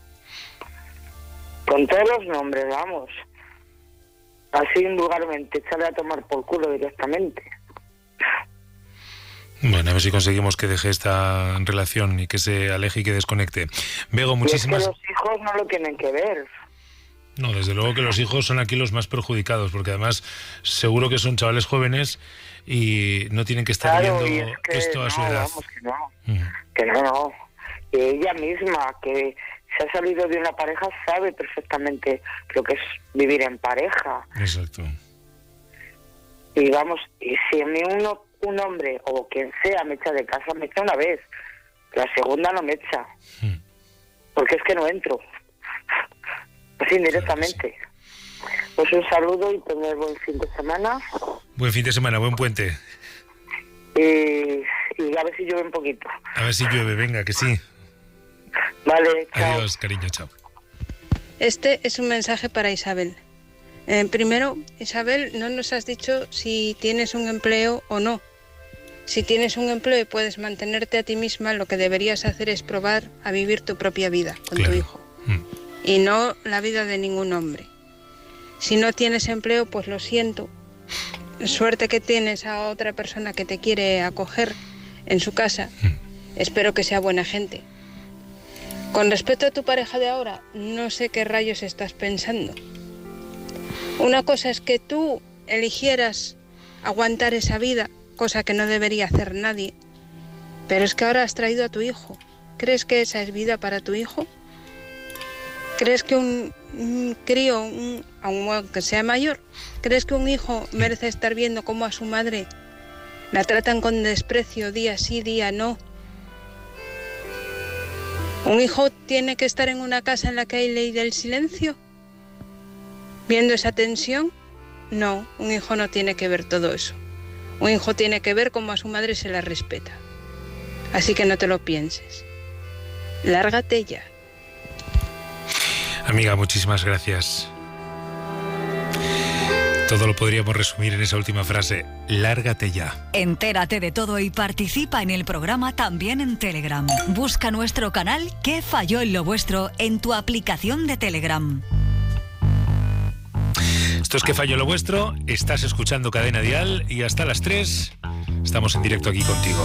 Con todos los nombres, vamos. Así vulgarmente, echarle a tomar por culo directamente. Bueno, a ver si conseguimos que deje esta relación y que se aleje y que desconecte. Bego, muchísimas... Y es que los hijos no lo tienen que ver. No, desde luego que los hijos son aquí los más perjudicados, porque además seguro que son chavales jóvenes y no tienen que estar claro, viendo es que esto a no, su edad. Vamos, que no, uh-huh. que no, no. Y ella misma, que se ha salido de una pareja, sabe perfectamente lo que es vivir en pareja. Exacto. Y vamos, y si a mí uno, un hombre o quien sea me echa de casa, me echa una vez. La segunda no me echa. Uh-huh. Porque es que no entro. Así indirectamente. Claro, sí. Pues un saludo y tener buen fin de semana. Buen fin de semana, buen puente. Y, y a ver si llueve un poquito. A ver si llueve, venga, que sí. Vale, chao. Adiós, cariño, chao. Este es un mensaje para Isabel. Eh, primero, Isabel, no nos has dicho si tienes un empleo o no. Si tienes un empleo y puedes mantenerte a ti misma, lo que deberías hacer es probar a vivir tu propia vida con claro. tu hijo. Mm. Y no la vida de ningún hombre. Si no tienes empleo, pues lo siento. Suerte que tienes a otra persona que te quiere acoger en su casa. Mm. Espero que sea buena gente. Con respecto a tu pareja de ahora, no sé qué rayos estás pensando. Una cosa es que tú eligieras aguantar esa vida, cosa que no debería hacer nadie. Pero es que ahora has traído a tu hijo. ¿Crees que esa es vida para tu hijo? ¿Crees que un, un crío, un, aunque sea mayor, crees que un hijo merece estar viendo cómo a su madre la tratan con desprecio día sí, día no? ¿Un hijo tiene que estar en una casa en la que hay ley del silencio? ¿Viendo esa tensión? No, un hijo no tiene que ver todo eso. Un hijo tiene que ver cómo a su madre se la respeta. Así que no te lo pienses. Lárgate ya. Amiga, muchísimas gracias. Todo lo podríamos resumir en esa última frase. Lárgate ya. Entérate de todo y participa en el programa también en Telegram. Busca nuestro canal ¿Qué falló en lo vuestro? En tu aplicación de Telegram. Esto es ¿Qué falló en lo vuestro? Estás escuchando Cadena Dial y hasta las tres estamos en directo aquí contigo.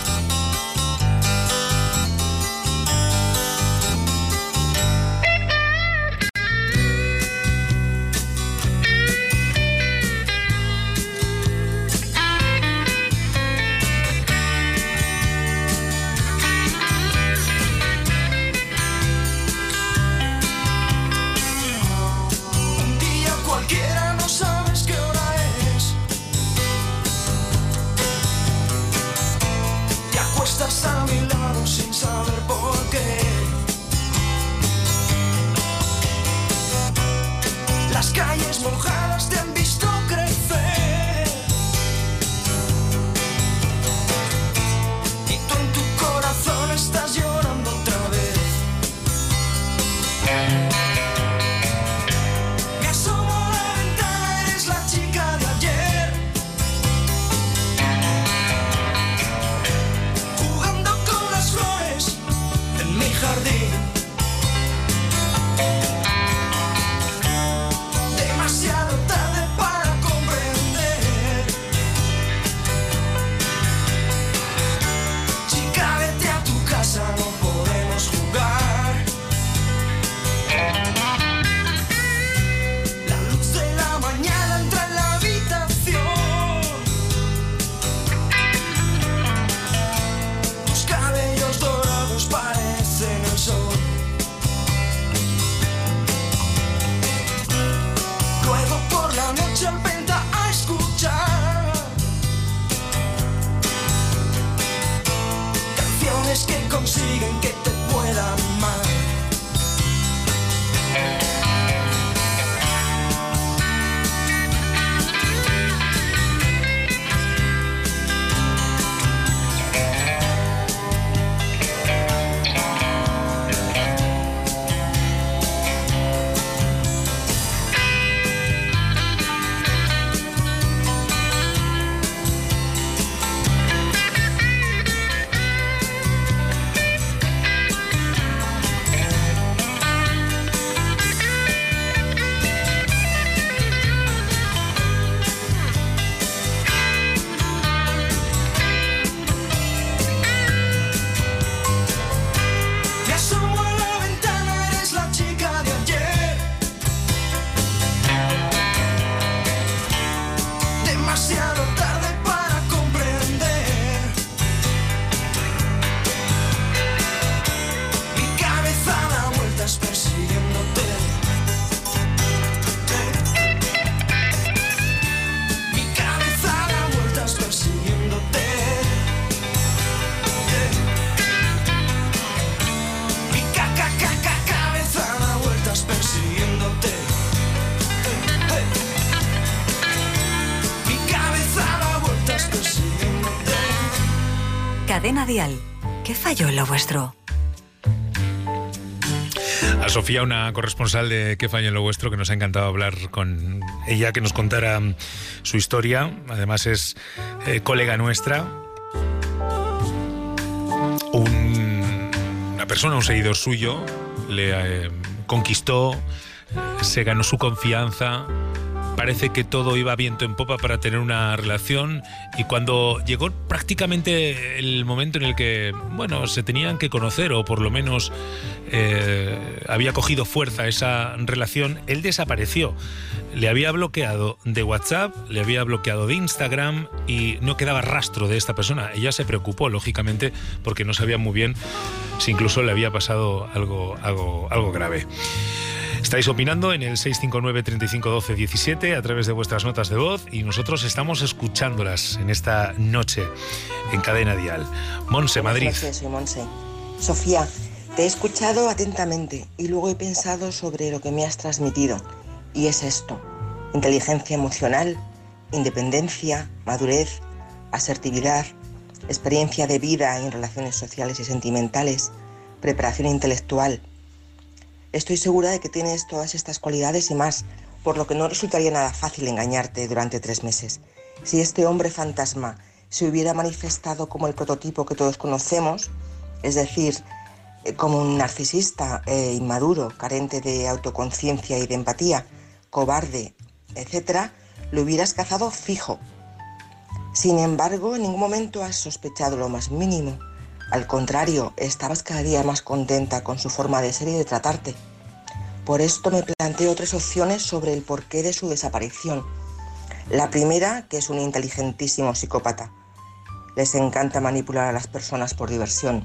Cadena Dial. ¿Qué falló en lo vuestro? A Sofía, una corresponsal de ¿Qué falló en lo vuestro?, que nos ha encantado hablar con ella, que nos contara su historia. Además es eh, colega nuestra. Un, una persona, un seguidor suyo, le eh, conquistó, se ganó su confianza. Parece que todo iba viento en popa para tener una relación, y cuando llegó prácticamente el momento en el que, bueno, se tenían que conocer, o por lo menos eh, había cogido fuerza esa relación, él desapareció. Le había bloqueado de WhatsApp, le había bloqueado de Instagram y no quedaba rastro de esta persona. Ella se preocupó, lógicamente, porque no sabía muy bien si incluso le había pasado algo, algo, algo grave. Estáis opinando en el seis cinco nueve, treinta y cinco, doce, diecisiete a través de vuestras notas de voz, y nosotros estamos escuchándolas en esta noche en Cadena Dial. Monse, Madrid. Buenas noches, soy Monse. Sofía, te he escuchado atentamente y luego he pensado sobre lo que me has transmitido, y es esto: inteligencia emocional, independencia, madurez, asertividad, experiencia de vida en relaciones sociales y sentimentales, preparación intelectual. Estoy segura de que tienes todas estas cualidades y más, por lo que no resultaría nada fácil engañarte durante tres meses. Si este hombre fantasma se hubiera manifestado como el prototipo que todos conocemos, es decir, como un narcisista eh, inmaduro, carente de autoconciencia y de empatía, cobarde, etcétera, lo hubieras cazado fijo. Sin embargo, en ningún momento has sospechado lo más mínimo. Al contrario, estabas cada día más contenta con su forma de ser y de tratarte. Por esto me planteo tres opciones sobre el porqué de su desaparición. La primera, que es un inteligentísimo psicópata. Les encanta manipular a las personas por diversión.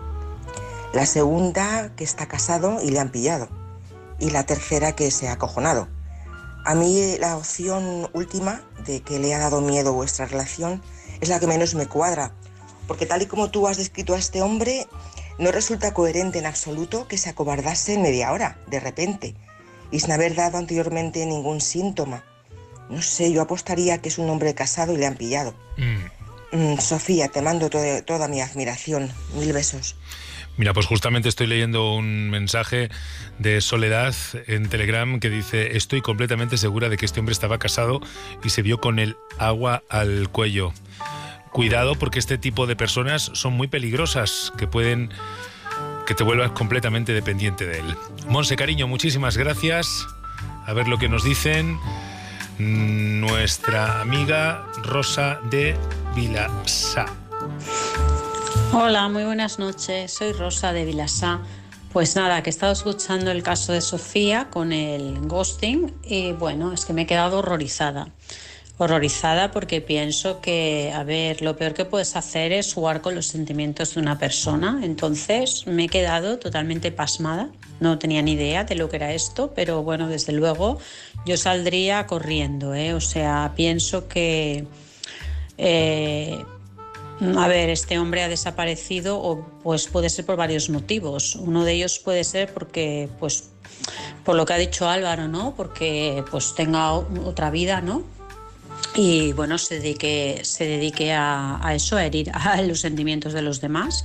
La segunda, que está casado y le han pillado. Y la tercera, que se ha acojonado. A mí la opción última, de que le ha dado miedo vuestra relación, es la que menos me cuadra. Porque tal y como tú has descrito a este hombre, no resulta coherente en absoluto que se acobardase en media hora, de repente, y sin haber dado anteriormente ningún síntoma. No sé, yo apostaría que es un hombre casado y le han pillado. Mm. Mm, Sofía, te mando to- toda mi admiración. Mil besos. Mira, pues justamente estoy leyendo un mensaje de Soledad en Telegram que dice: estoy completamente segura de que este hombre estaba casado y se vio con el agua al cuello. Cuidado, porque este tipo de personas son muy peligrosas, que pueden que te vuelvas completamente dependiente de él. Monse, cariño, muchísimas gracias. A ver lo que nos dicen. Nuestra amiga Rosa de Vilassar. Hola, muy buenas noches. Soy Rosa de Vilassar. Pues nada, que he estado escuchando el caso de Sofía con el ghosting y bueno, es que me he quedado horrorizada. Horrorizada porque pienso que, a ver, lo peor que puedes hacer es jugar con los sentimientos de una persona. Entonces me he quedado totalmente pasmada. No tenía ni idea de lo que era esto, pero bueno, desde luego yo saldría corriendo, ¿eh? O sea, pienso que... Eh, a ver, este hombre ha desaparecido o pues puede ser por varios motivos. Uno de ellos puede ser porque, pues, por lo que ha dicho Álvaro, ¿no? Porque pues tenga otra vida, ¿no? Y bueno, se dedique, se dedique a, a eso, a herir a los sentimientos de los demás,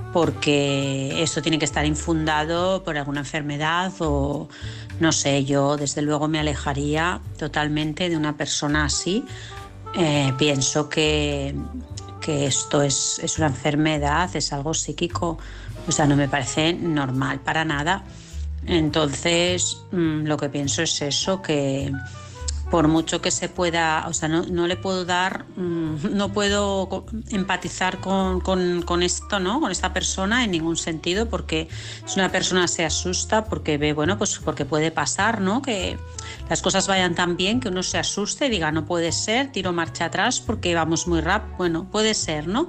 porque esto tiene que estar infundado por alguna enfermedad o no sé, yo desde luego me alejaría totalmente de una persona así. Eh, pienso que, que esto es, es una enfermedad, es algo psíquico, o sea, no me parece normal para nada. Entonces, mmm, lo que pienso es eso, que por mucho que se pueda, o sea, no, no le puedo dar, mmm, no puedo empatizar con, con, con esto, ¿no? Con esta persona en ningún sentido, porque si una persona se asusta porque ve, bueno, pues porque puede pasar, ¿no? Que las cosas vayan tan bien que uno se asuste y diga, no puede ser, tiro marcha atrás porque vamos muy rápido. Bueno, puede ser, ¿no?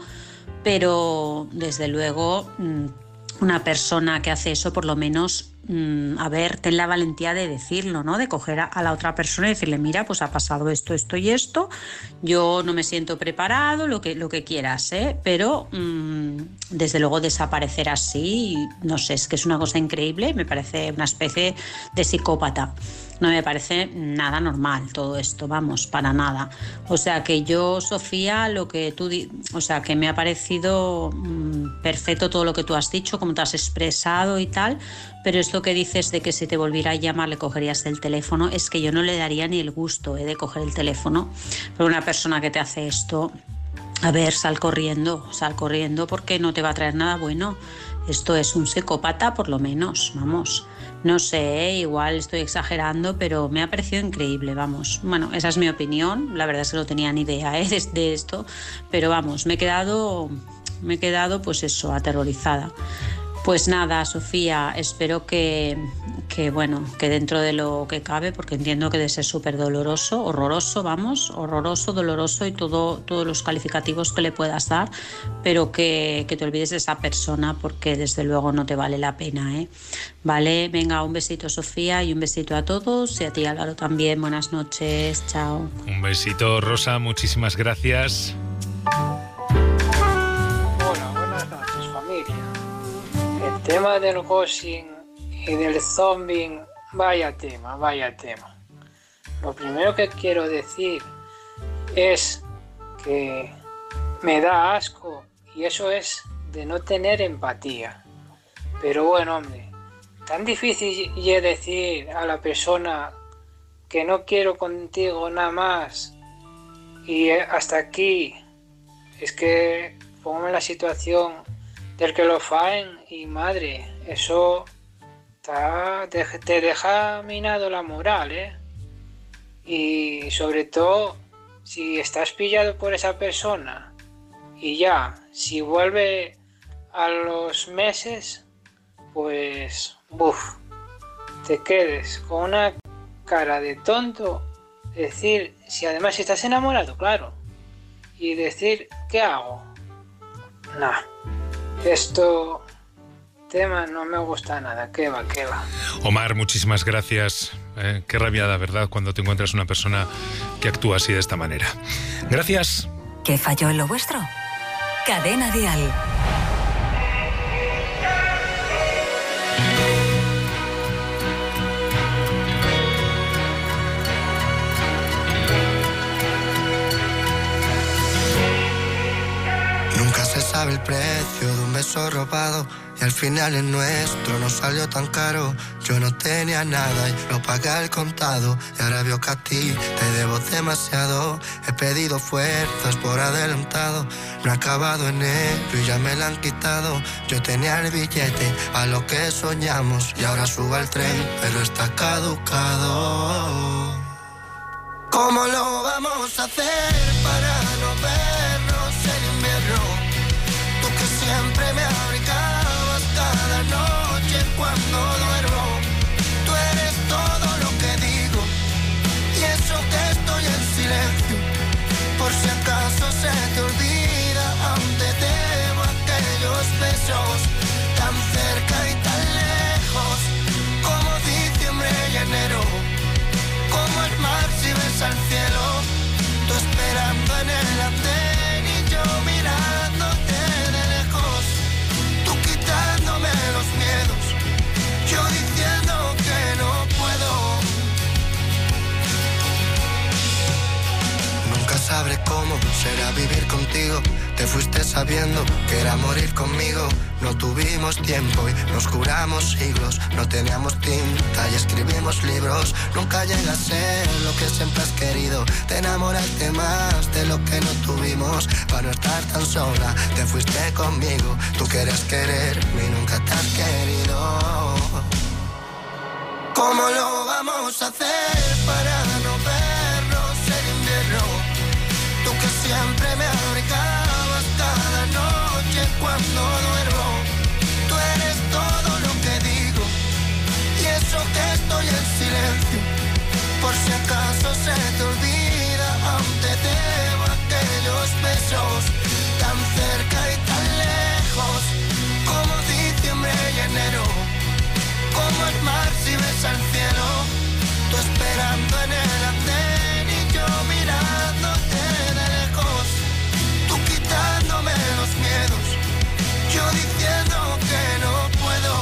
Pero desde luego una persona que hace eso por lo menos, a ver, ten la valentía de decirlo, ¿no? De coger a, a la otra persona y decirle, mira, pues ha pasado esto, esto y esto, yo no me siento preparado, lo que, lo que quieras, ¿eh? Pero mmm, desde luego desaparecer así, no sé, es que es una cosa increíble, me parece una especie de psicópata. No me parece nada normal todo esto, vamos, para nada. O sea que yo, Sofía, lo que tú, di- o sea que me ha parecido mmm, perfecto todo lo que tú has dicho, como te has expresado y tal, pero esto que dices de que si te volviera a llamar le cogerías el teléfono, es que yo no le daría ni el gusto eh, de coger el teléfono. Pero una persona que te hace esto, a ver, sal corriendo, sal corriendo porque no te va a traer nada bueno. Esto es un psicópata por lo menos, vamos. No sé, igual estoy exagerando, pero me ha parecido increíble, vamos. Bueno, esa es mi opinión, la verdad es que no tenía ni idea ¿eh? de, de esto, pero vamos, me he quedado, me he quedado pues eso, aterrorizada. Pues nada, Sofía, espero que, que, bueno, que dentro de lo que cabe, porque entiendo que debe ser súper doloroso, horroroso, vamos, horroroso, doloroso y todo, todos los calificativos que le puedas dar, pero que, que te olvides de esa persona porque desde luego no te vale la pena, ¿eh? Vale, venga, un besito, Sofía, y un besito a todos y a ti, Álvaro, también. Buenas noches, chao. Un besito, Rosa, muchísimas gracias. Hola, buenas noches, familia. El tema del ghosting y del zombie, vaya tema, vaya tema. Lo primero que quiero decir es que me da asco y eso es de no tener empatía. Pero bueno, hombre, tan difícil es decir a la persona que no quiero contigo nada más y hasta aquí. Es que pongo en la situación del que lo faen y madre, eso ta, te, te deja minado la moral, ¿eh? Y sobre todo, si estás pillado por esa persona y ya, si vuelve a los meses, pues, buf, te quedes con una cara de tonto, decir, si además estás enamorado, claro, y decir, ¿qué hago? Nah, esto tema no me gusta nada, qué va, qué va. Omar, muchísimas gracias. Eh, qué rabiada, ¿verdad?, cuando te encuentras una persona que actúa así de esta manera. Gracias. ¿Qué falló en lo vuestro? Cadena Dial. Nunca se sabe el precio de un beso robado y al final el nuestro no salió tan caro. Yo no tenía nada y lo pagué al contado y ahora veo que a ti te debo demasiado. He pedido fuerzas por adelantado, no he acabado enero y ya me la han quitado. Yo tenía el billete a lo que soñamos y ahora subo al tren pero está caducado. ¿Cómo lo vamos a hacer para no vernos en invierno? Tú que siempre me abrigabas cada noche cuando duermo. Tú eres todo lo que digo y eso que estoy en silencio. Por si acaso se te olvida, aún te debo aquellos besos tan cerca y tan lejos, como diciembre y enero, como el mar si ves al cielo. Tú esperando en el andén y yo mirándote de lejos, tú quitándome los miedos, yo diciendo que no puedo. Nunca sabré cómo será vivir contigo. Te fuiste sabiendo que era morir conmigo. No tuvimos tiempo y nos juramos siglos. No teníamos tinta y escribimos libros. Nunca llega a ser lo que siempre has querido. Te enamoraste más de lo que no tuvimos. Para no estar tan sola, te fuiste conmigo. Tú querías quererme y nunca te has querido. ¿Cómo lo vamos a hacer para no vernos en invierno? Tú que siempre me abrigabas cada noche cuando duermo. Tú eres todo lo que digo y eso que estoy en silencio. Por si acaso se te olvida, aún te debo aquellos besos tan cerca y tan lejos, como diciembre y enero, como el mar si ves al cielo. Tú esperando en el andén y yo mirándote de lejos, tú quitándome los miedos, yo diciendo que no puedo.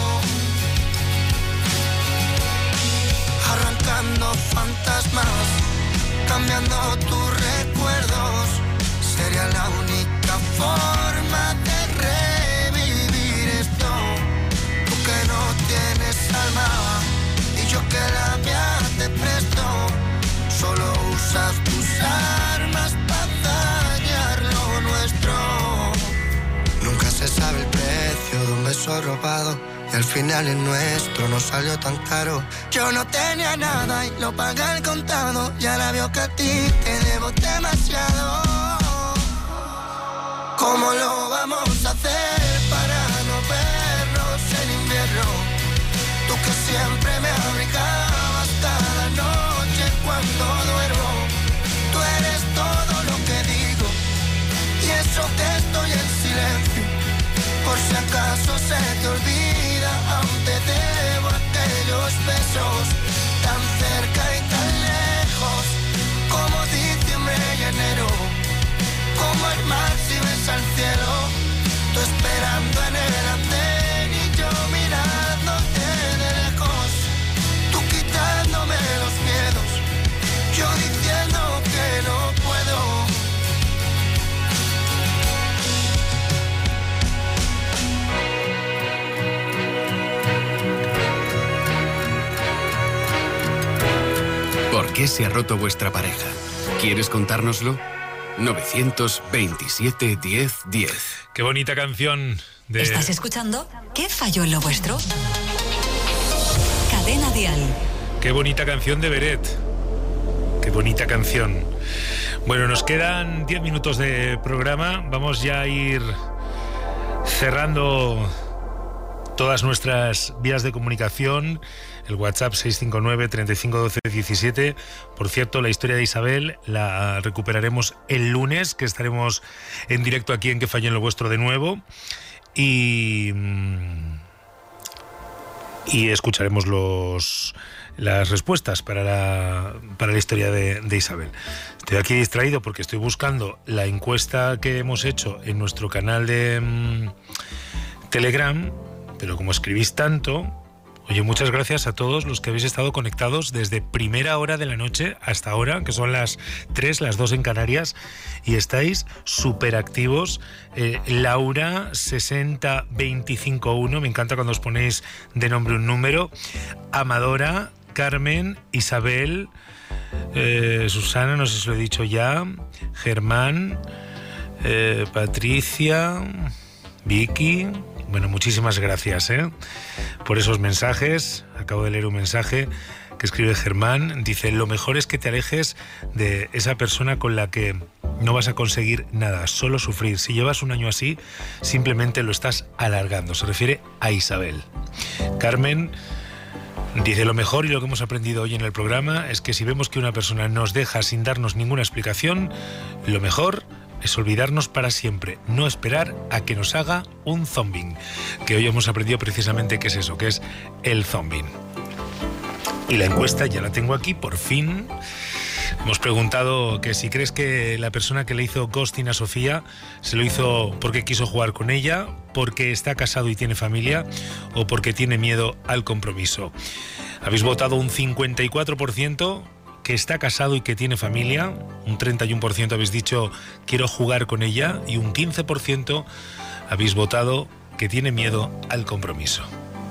Arrancando fantasmas, cambiando tus recuerdos, sería la única forma de revivir esto. Tú que no tienes alma y yo que la mía te presto, solo usas tus armas para dañar lo nuestro. Nunca se sabe el precio de un beso robado y al final el nuestro no salió tan caro. Yo no tenía nada y lo pagué al contado y ahora veo que a ti te debo demasiado. ¿Cómo lo vamos a hacer para no vernos en invierno? Tú que siempre me abrigabas cada noche cuando duermo. Tú eres todo lo que digo y eso que estoy en silencio. Por si acaso se te olvida, aún te debo aquellos besos tan cerca y tan lejos, como diciembre y enero, como el mar si ves al cielo. Tú esperando en el andén y yo mirándote de lejos, tú qué se ha roto vuestra pareja? ¿Quieres contárnoslo? novecientos veintisiete diez diez. Qué bonita canción de... ¿Estás escuchando? ¿Qué falló en lo vuestro? Cadena Dial. Qué bonita canción de Beret. Qué bonita canción. Bueno, nos quedan diez minutos de programa. Vamos ya a ir cerrando todas nuestras vías de comunicación. El WhatsApp seis cinco nueve, treinta y cinco, doce, diecisiete. Por cierto, la historia de Isabel la recuperaremos el lunes, que estaremos en directo aquí en Que Falló en lo Vuestro de nuevo. Y, y escucharemos los... las respuestas para la, para la historia de, de Isabel. Estoy aquí distraído porque estoy buscando la encuesta que hemos hecho en nuestro canal de um, Telegram, pero como escribís tanto, oye, muchas gracias a todos los que habéis estado conectados desde primera hora de la noche hasta ahora, que son las tres, las dos en Canarias, y estáis súper activos. Eh, Laura, sesenta veinticinco uno, me encanta cuando os ponéis de nombre un número. Amadora, Carmen, Isabel, eh, Susana, no sé si lo he dicho ya, Germán, eh, Patricia, Vicky. Bueno, muchísimas gracias ¿eh? por esos mensajes. Acabo de leer un mensaje que escribe Germán. Dice, lo mejor es que te alejes de esa persona con la que no vas a conseguir nada, solo sufrir. Si llevas un año así, simplemente lo estás alargando. Se refiere a Isabel. Carmen dice, lo mejor y lo que hemos aprendido hoy en el programa es que si vemos que una persona nos deja sin darnos ninguna explicación, lo mejor es olvidarnos para siempre, no esperar a que nos haga un zombie, que hoy hemos aprendido precisamente qué es eso, que es el zombie. Y la encuesta ya la tengo aquí, por fin. Hemos preguntado que si crees que la persona que le hizo ghosting a Sofía se lo hizo porque quiso jugar con ella, porque está casado y tiene familia, o porque tiene miedo al compromiso. Habéis votado un cincuenta y cuatro por ciento que está casado y que tiene familia, un treinta y uno por ciento habéis dicho quiero jugar con ella, y un quince por ciento habéis votado que tiene miedo al compromiso.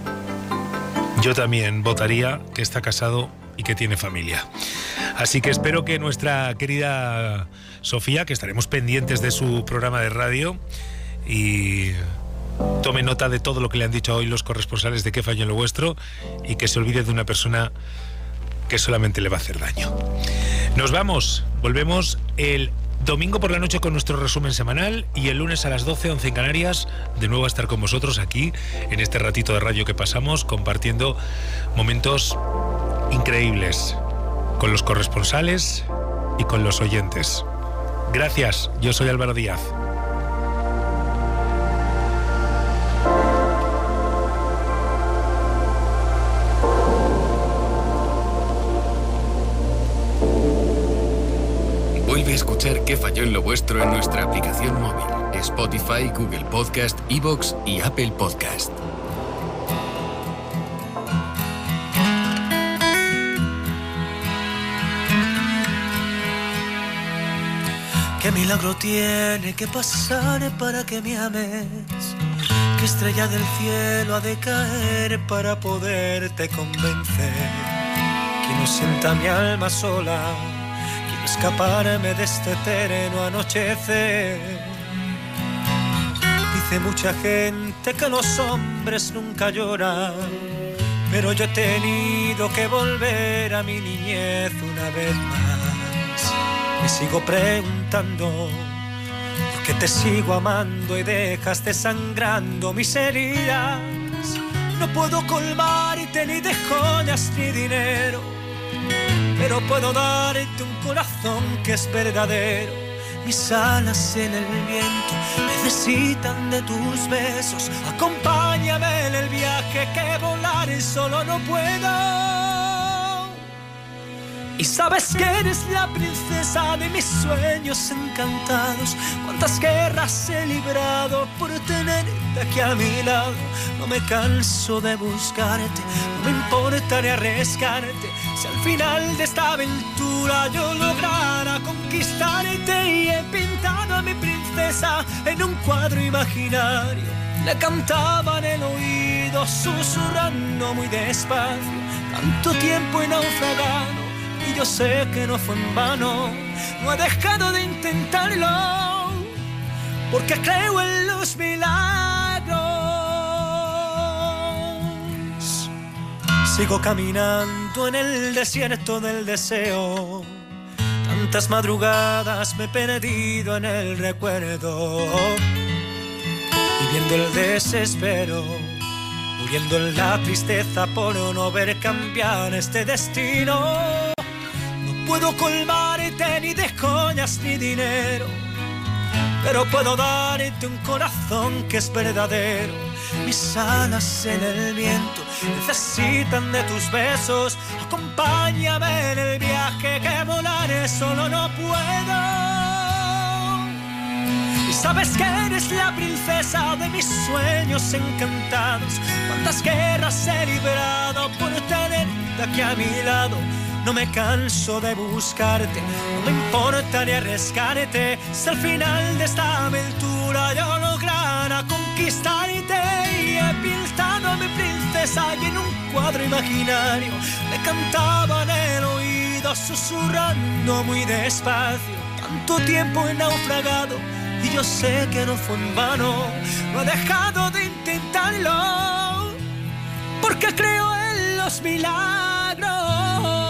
Yo también votaría que está casado y que tiene familia. Así que espero que nuestra querida Sofía, que estaremos pendientes de su programa de radio, y tome nota de todo lo que le han dicho hoy los corresponsales de Qué Falló en lo Vuestro, y que se olvide de una persona que solamente le va a hacer daño. Nos vamos, volvemos el domingo por la noche con nuestro resumen semanal, y el lunes a las doce, once en Canarias, de nuevo a estar con vosotros aquí en este ratito de radio que pasamos compartiendo momentos increíbles con los corresponsales y con los oyentes. Gracias, yo soy Álvaro Díaz. Vuelve a escuchar Qué Falló en lo Vuestro en nuestra aplicación móvil, Spotify, Google Podcast, iVoox y Apple Podcast. ¿Qué milagro tiene que pasar para que me ames? ¿Qué estrella del cielo ha de caer para poderte convencer? Que no sienta mi alma sola, escaparme de este eterno anochecer. Dice mucha gente que los hombres nunca lloran, pero yo he tenido que volver a mi niñez una vez más. Me sigo preguntando por qué te sigo amando y dejas desangrando mis heridas. No puedo colmarte ni de joyas ni dinero, pero puedo darte un corazón que es verdadero. Mis alas en el viento necesitan de tus besos. Acompáñame en el viaje que volar solo no puedo. Y sabes que eres la princesa de mis sueños encantados. Cuántas guerras he librado por tenerte aquí a mi lado. No me canso de buscarte, no me importa ni arriesgarte. Si al final de esta aventura yo lograra conquistarte, y he pintado a mi princesa en un cuadro imaginario. Le cantaba en el oído susurrando muy despacio. Tanto tiempo he naufragado y yo sé que no fue en vano. No he dejado de intentarlo, porque creo en los milagros. Sigo caminando en el desierto del deseo. Tantas madrugadas me he perdido en el recuerdo, viviendo el desespero, muriendo en la tristeza por no ver cambiar este destino. No puedo colmarte ni de joyas ni dinero, pero puedo darte un corazón que es verdadero. Mis alas en el viento necesitan de tus besos. Acompáñame en el viaje que volaré solo no puedo. Y sabes que eres la princesa de mis sueños encantados. Cuántas guerras he librado por tenerte aquí a mi lado. No me canso de buscarte, no me importa ni arriesgarte. Si al final de esta aventura yo lograra conquistarte, y he pintado a mi princesa y en un cuadro imaginario me cantaba en el oído susurrando muy despacio. Tanto tiempo he naufragado y yo sé que no fue en vano. No he dejado de intentarlo, porque creo en los milagros.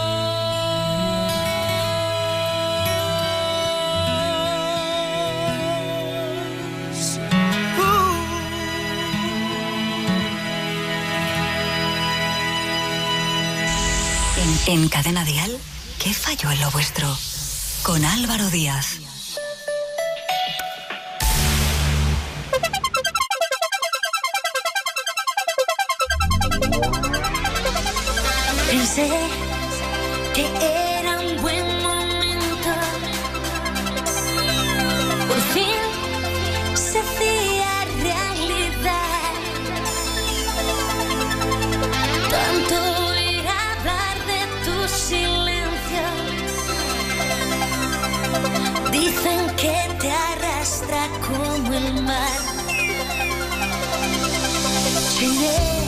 En Cadena Dial, ¿qué falló en lo vuestro? Con Álvaro Díaz. Pensé que era un buen momento, por fin se hacía realidad. Tanto ir a hablar de tu silencio, dicen que te arrastra como el mar. Soñé